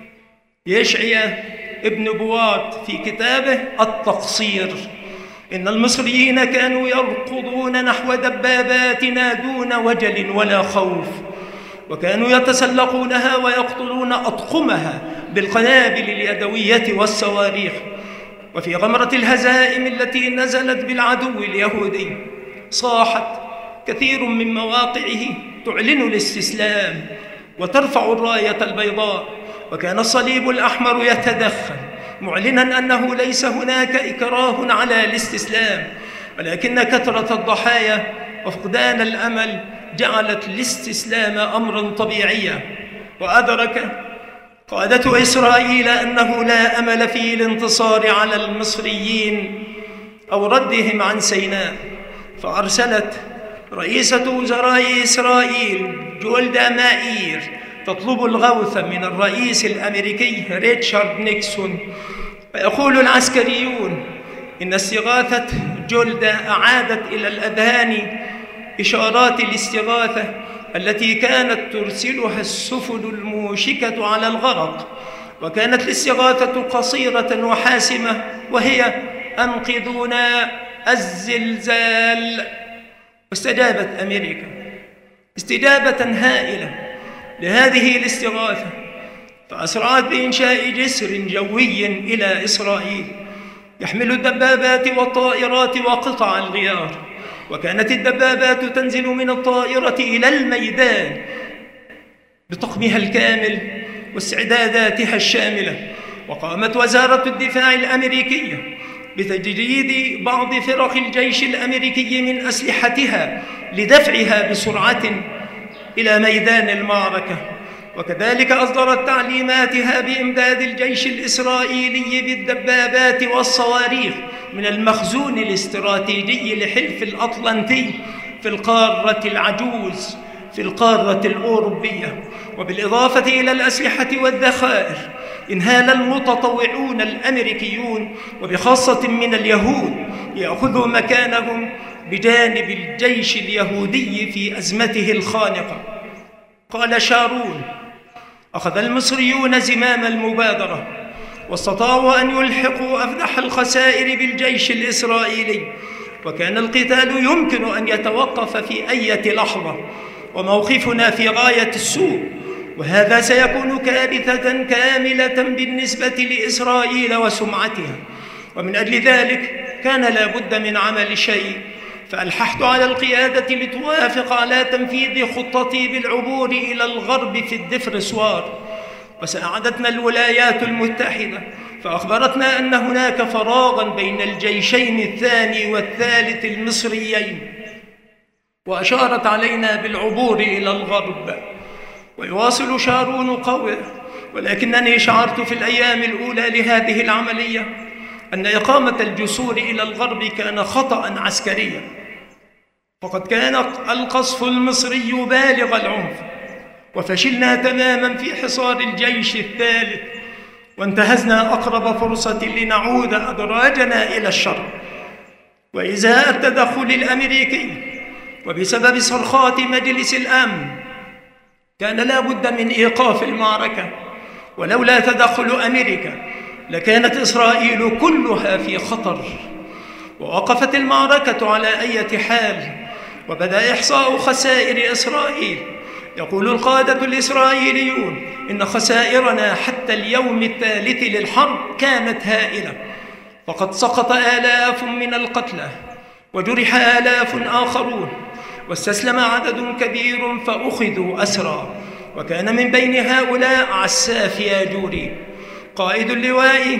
يشعيا ابن بوات في كتابه التقصير إن المصريين كانوا يركضون نحو دباباتنا دون وجل ولا خوف، وكانوا يتسلقونها ويقتلون أطقمها بالقنابل اليدوية والصواريخ. وفي غمرة الهزائم التي نزلت بالعدو اليهودي صاحت كثير من مواقعه تعلن الاستسلام وترفع الراية البيضاء، وكان الصليب الأحمر يتدخل معلناً أنه ليس هناك إكراه على الاستسلام، ولكن كثرة الضحايا وفقدان الأمل جعلت الاستسلام أمراً طبيعياً. وأدرك قادة إسرائيل أنه لا أمل في الانتصار على المصريين أو ردهم عن سيناء، فأرسلت رئيسة وزراء إسرائيل جولدا مائير تطلب الغوث من الرئيس الأمريكي ريتشارد نيكسون. فيقول العسكريون إن استغاثة جولدا أعادت إلى الأذهان إشارات الاستغاثة التي كانت ترسلها السفن الموشكة على الغرق، وكانت الاستغاثة قصيرة وحاسمة، وهي أنقذونا الزلزال. واستجابت أمريكا استجابة هائلة لهذه الاستغاثة، فأسرعت بإنشاء جسر جوي إلى إسرائيل يحمل الدبابات والطائرات وقطع الغيار، وكانت الدبابات تنزل من الطائرة إلى الميدان بطقمها الكامل واستعداداتها الشاملة. وقامت وزارة الدفاع الأمريكية بتجريد بعض فرق الجيش الأمريكي من أسلحتها لدفعها بسرعة إلى ميدان المعركة، وكذلك أصدرت تعليماتها بإمداد الجيش الإسرائيلي بالدبابات والصواريخ من المخزون الاستراتيجي لحلف الأطلنطي في القارة العجوز في القارة الأوروبية. وبالإضافة إلى الأسلحة والذخائر، انهال المتطوعون الأمريكيون وبخاصة من اليهود يأخذوا مكانهم بجانب الجيش اليهودي في أزمته الخانقة. قال شارون: أخذ المصريون زمام المبادرة واستطاعوا أن يلحقوا أفدح الخسائر بالجيش الإسرائيلي، وكان القتال يمكن أن يتوقف في أي لحظة، وموقفنا في غاية السوء، وهذا سيكون كارثة كاملة بالنسبة لإسرائيل وسمعتها. ومن أجل ذلك كان لا بد من عمل شيء، فألححت على القيادة لتوافق على تنفيذ خطتي بالعبور إلى الغرب في الدفرسوار. وساعدتنا الولايات المتحدة فأخبرتنا أن هناك فراغاً بين الجيشين الثاني والثالث المصريين، وأشارت علينا بالعبور إلى الغرب. ويواصل شارون قوله: ولكنني شعرت في الأيام الأولى لهذه العملية أن إقامة الجسور إلى الغرب كان خطأ عسكريا، فقد كان القصف المصري بالغ العنف، وفشلنا تماما في حصار الجيش الثالث، وانتهزنا أقرب فرصة لنعود أدراجنا إلى الشرق. وإزاء التدخل الأمريكي وبسبب صرخات مجلس الأمن كان لا بد من إيقاف المعركة، ولولا تدخل أمريكا لكانت إسرائيل كلها في خطر. ووقفت المعركة على أي حال، وبدأ إحصاء خسائر إسرائيل. يقول القادة الإسرائيليون إن خسائرنا حتى اليوم الثالث للحرب كانت هائلة، فقد سقط آلاف من القتلى وجرح آلاف آخرون، واستسلم عدد كبير فأخذوا أسرى، وكان من بين هؤلاء عساف ياجوري قائد اللواء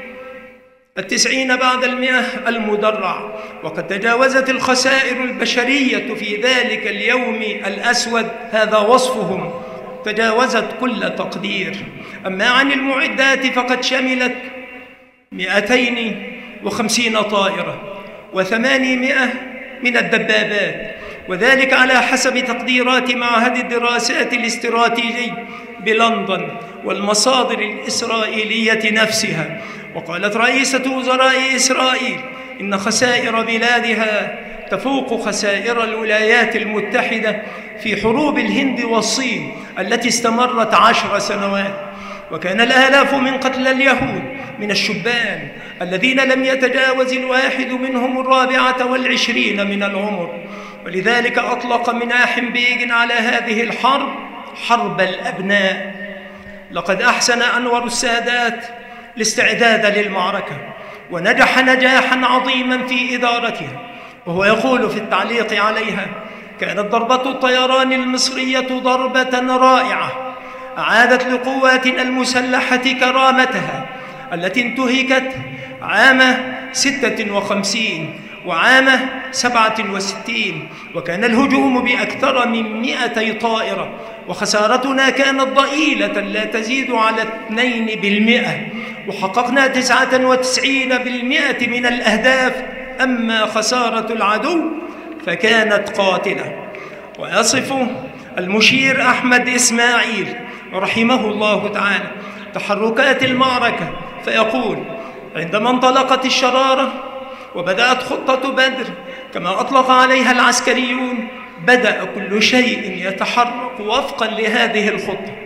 التسعين بعد المئة المدرع. وقد تجاوزت الخسائر البشرية في ذلك اليوم الأسود، هذا وصفهم، تجاوزت كل تقدير. أما عن المعدات فقد شملت مئتين وخمسين طائرة وثمانمائة من الدبابات، وذلك على حسب تقديرات معهد الدراسات الاستراتيجي بلندن والمصادر الإسرائيلية نفسها. وقالت رئيسة وزراء إسرائيل إن خسائر بلادها تفوق خسائر الولايات المتحدة في حروب الهند والصين التي استمرت عشر سنوات. وكان الآلاف من قتلى اليهود من الشبان الذين لم يتجاوز الواحد منهم الرابعة والعشرين من العمر. ولذلك أطلق مناحم بيغن على هذه الحرب حرب الأبناء. لقد أحسن أنور السادات الاستعداد للمعركة، ونجح نجاحاً عظيماً في إدارتها. وهو يقول في التعليق عليها: كانت ضربة الطيران المصرية ضربة رائعة أعادت لقواتنا المسلحة كرامتها التي انتهكت عام ستة وخمسين وعام سبعة وستين، وكان الهجوم بأكثر من مئتي طائرة، وخسارتنا كانت ضئيلة لا تزيد على اثنين بالمئة، وحققنا تسعة وتسعين بالمئة من الأهداف. أما خسارة العدو فكانت قاتلة. ويصف المشير أحمد إسماعيل رحمه الله تعالى تحركات المعركة فيقول: عندما انطلقت الشرارة وبدأت خطة بدر كما أطلق عليها العسكريون. بدأ كل شيء يتحرك وفقا لهذه الخطة.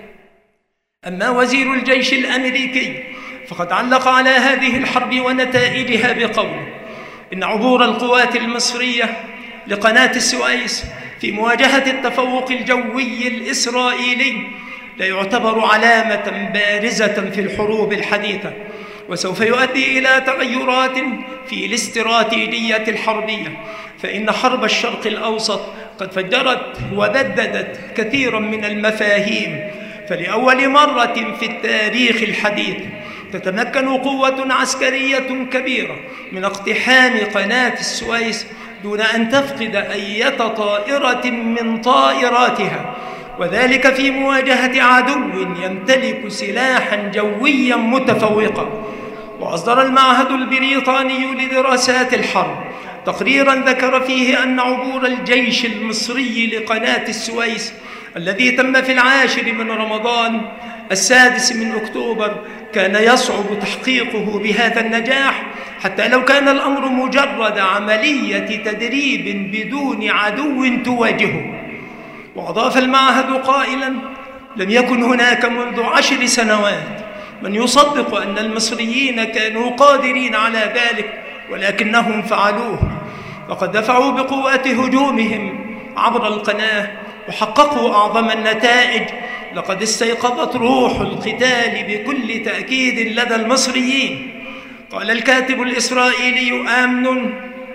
أما وزير الجيش الأمريكي فقد علق على هذه الحرب ونتائجها بقوله: إن عبور القوات المصرية لقناة السويس في مواجهة التفوق الجوي الإسرائيلي لا يعتبر علامة بارزة في الحروب الحديثة، وسوف يؤدي إلى تغيرات في الاستراتيجية الحربية، فإن حرب الشرق الأوسط قد فجرت وبددت كثيرا من المفاهيم. فلأول مرة في التاريخ الحديث تتمكن قوة عسكرية كبيرة من اقتحام قناة السويس دون أن تفقد أي طائرة من طائراتها، وذلك في مواجهة عدو يمتلك سلاحا جويا متفوقا. وأصدر المعهد البريطاني لدراسات الحرب تقريرا ذكر فيه أن عبور الجيش المصري لقناة السويس الذي تم في العاشر من رمضان السادس من أكتوبر كان يصعب تحقيقه بهذا النجاح، حتى لو كان الأمر مجرد عملية تدريب بدون عدو تواجهه. وأضاف المعهد قائلا: لم يكن هناك منذ عشر سنوات من يصدق أن المصريين كانوا قادرين على ذلك، ولكنهم فعلوه، وقد دفعوا بقوة هجومهم عبر القناة وحققوا أعظم النتائج. لقد استيقظت روح القتال بكل تأكيد لدى المصريين. قال الكاتب الإسرائيلي آمنون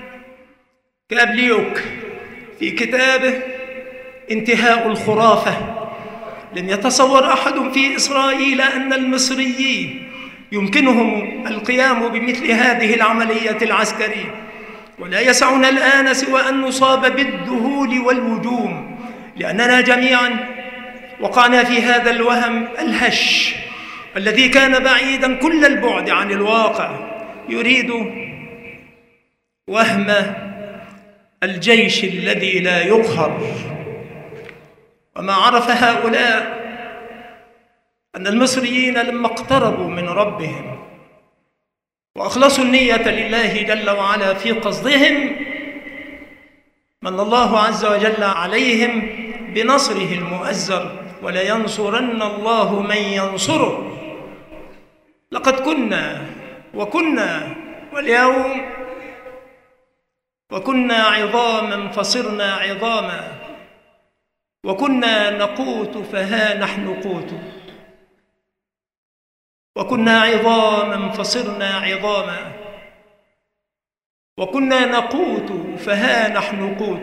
كابليوك في كتابه انتهاء الخرافة: لم يتصور أحد في إسرائيل أن المصريين يمكنهم القيام بمثل هذه العملية العسكرية، ولا يسعنا الآن سوى أن نصاب بالذهول والوجوم، لأننا جميعا وقعنا في هذا الوهم الهش الذي كان بعيدا كل البعد عن الواقع، يريد وهم الجيش الذي لا يقهر. وما عرف هؤلاء أن المصريين لما اقتربوا من ربهم وأخلصوا النية لله جل وعلا في قصدهم من الله عز وجل عليهم بنصره المؤزر: ولينصرن الله من ينصره. لقد كنا وكنا واليوم وكنا عظاما فصرنا عظاما، وكنا نقوت فها نحن قوت، وكنا عظاما فصرنا عظاما، وكنا نقوت فها نحن قوت.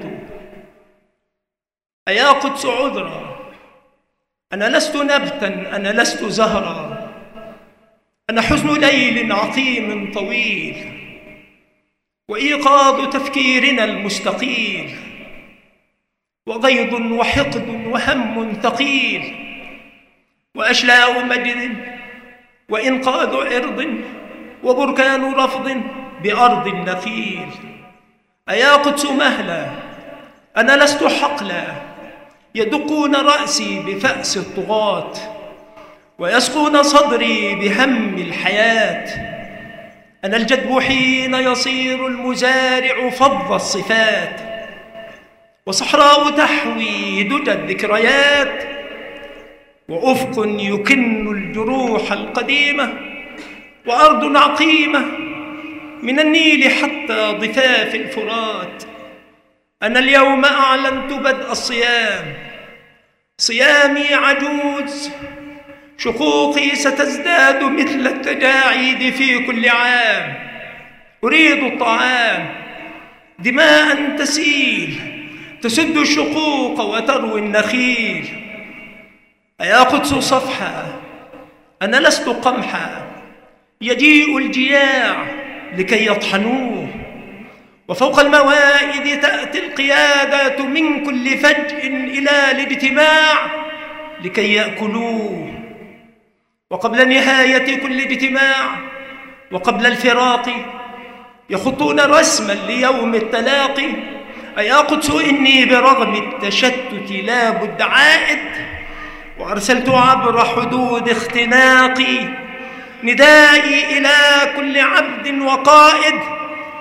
أيا قدس عذرا، أنا لست نبتا، أنا لست زهرا، أنا حزن ليل عقيم طويل، وإيقاظ تفكيرنا المستقيل، وغيظ وحقد وهم ثقيل، وأشلاء مجد وإنقاذ عرض، وبركان رفض بأرض النخيل. أيا قدس مهلا، أنا لست حقلا، يدقون رأسي بفأس الطغاة، ويسقون صدري بهم الحياة. أنا الجدب حين يصير المزارع فض الصفات، وصحراء تحوي دجى الذكريات، وأفق يكن الجروح القديمة، وأرض عقيمة من النيل حتى ضفاف الفرات. أنا اليوم أعلنت بدء الصيام، صيامي عجوز، شقوقي ستزداد مثل التجاعيد في كل عام. أريد الطعام، دماء تسيل تسد الشقوق وتروي النخيل. أيا قدس صفحا، أنا لست قمحا، يجيء الجياع لكي يطحنوه، وفوق الموائد تأتي القيادات من كل فجء إلى الاجتماع لكي يأكلوه. وقبل نهاية كل اجتماع وقبل الفراق يخطون رسما ليوم التلاقي. أيا قدس إني برغم التشتت لا بد عائد، وأرسلت عبر حدود اختناقي ندائي إلى كل عبد وقائد: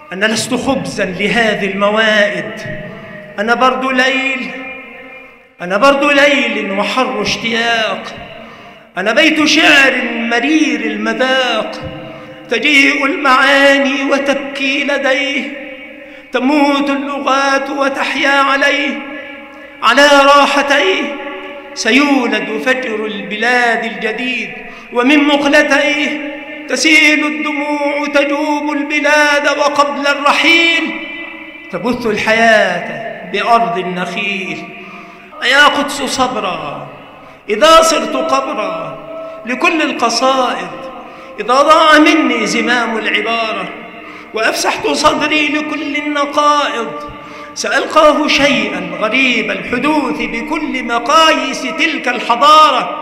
أنا لست خبزا لهذه الموائد، أنا برد ليل، أنا برد ليل وحر اشتياق، أنا بيت شعر مرير المذاق، تجيء المعاني وتبكي لديه، تموت اللغات وتحيا عليه، على راحتيه سيولد فجر البلاد الجديد، ومن مقلتيه تسيل الدموع تجوب البلاد، وقبل الرحيل تبث الحياة بأرض النخيل. يا قدس صبرا إذا صرت قبرا لكل القصائد، إذا ضاع مني زمام العبارة وأفسحت صدري لكل النقائض، سألقاه شيئا غريب الحدوث بكل مقاييس تلك الحضارة،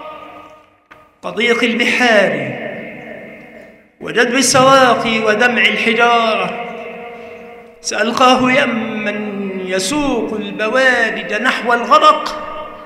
كضيق البحار وجدب السواقي ودمع الحجارة، سألقاه يما يسوق البوادج نحو الغرق،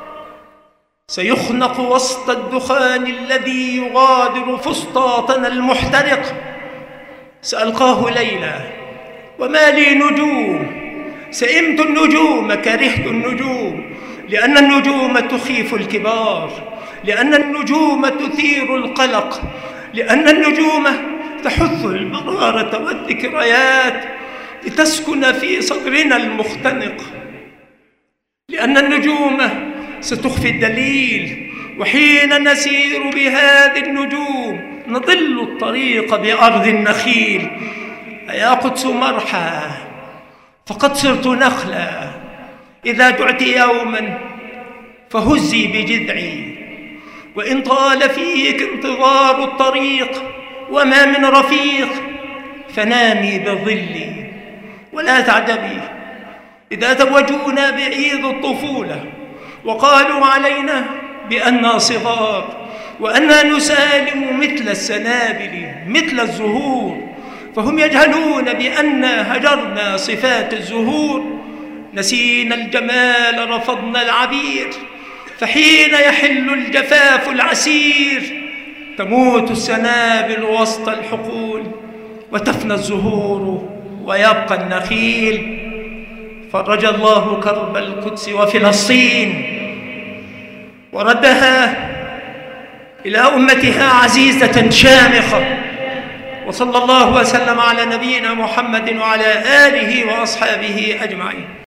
سيخنق وسط الدخان الذي يغادر فسطاطنا المحترق، سألقاه ليلى وما لي نجوم، سئمت النجوم كرهت النجوم، لأن النجوم تخيف الكبار، لأن النجوم تثير القلق، لأن النجوم تحث المرارة والذكريات لتسكن في صدرنا المختنق، لأن النجوم ستخفي الدليل، وحين نسير بهذه النجوم نضل الطريق بأرض النخيل. يا قدس مرحى فقد صرت نخلا، إذا جعت يوما فهزي بجذعي، وإن طال فيك انتظار الطريق وما من رفيق فنامي بظلي. ولا تعجبي إذا توجونا بعيد الطفولة وقالوا علينا بأننا صغار، وأننا نسالم مثل السنابل مثل الزهور، فهم يجهلون بأننا هجرنا صفات الزهور، نسينا الجمال رفضنا العبير، فحين يحل الجفاف العسير تموت السنابل وسط الحقول، وتفنى الزهور ويبقى النخيل. فرج الله كرب القدس وفلسطين وردها إلى أمتها عزيزة شامخة، وصلى الله وسلم على نبينا محمد وعلى آله وأصحابه أجمعين.